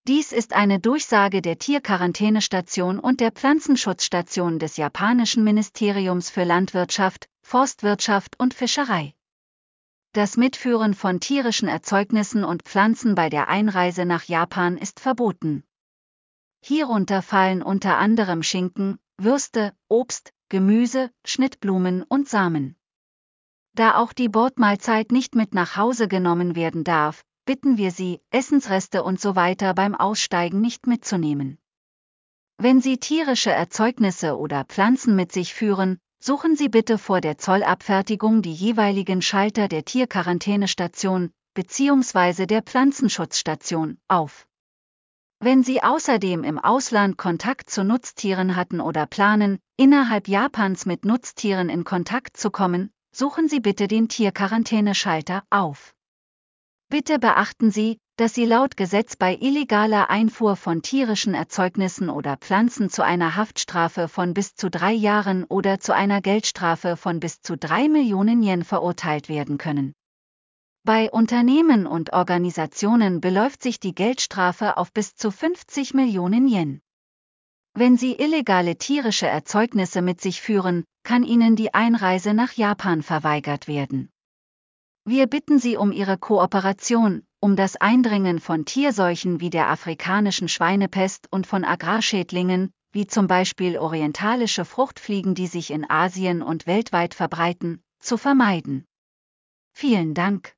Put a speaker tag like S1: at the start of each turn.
S1: Dies ist eine Durchsage der Tierquarantänestation und der Pflanzenschutzstation des japanischen Ministeriums für Landwirtschaft, Forstwirtschaft und Fischerei. Das Mitführen von tierischen Erzeugnissen und Pflanzen bei der Einreise nach Japan ist verboten. Hierunter fallen unter anderem Schinken, Würste, Obst, Gemüse, Schnittblumen und Samen. Da auch die Bordmahlzeit nicht mit nach Hause genommen werden darf, bitten wir Sie, Essensreste usw. beim Aussteigen nicht mitzunehmen. Wenn Sie tierische Erzeugnisse oder Pflanzen mit sich führen, suchen Sie bitte vor der Zollabfertigung die jeweiligen Schalter der Tierquarantänestation bzw. der Pflanzenschutzstation auf. Wenn Sie außerdem im Ausland Kontakt zu Nutztieren hatten oder planen, innerhalb Japans mit Nutztieren in Kontakt zu kommen, suchen Sie bitte den Tierquarantäneschalter auf. Bitte beachten Sie, dass Sie laut Gesetz bei illegaler Einfuhr von tierischen Erzeugnissen oder Pflanzen zu einer Haftstrafe von bis zu 3 Jahren oder zu einer Geldstrafe von bis zu 3 Millionen Yen verurteilt werden können. Bei Unternehmen und Organisationen beläuft sich die Geldstrafe auf bis zu 50 Millionen Yen. Wenn Sie illegale tierische Erzeugnisse mit sich führen, kann Ihnen die Einreise nach Japan verweigert werden. Wir bitten Sie um Ihre Kooperation, um das Eindringen von Tierseuchen wie der afrikanischen Schweinepest und von Agrarschädlingen, wie zum Beispiel orientalische Fruchtfliegen, die sich in Asien und weltweit verbreiten, zu vermeiden. Vielen Dank.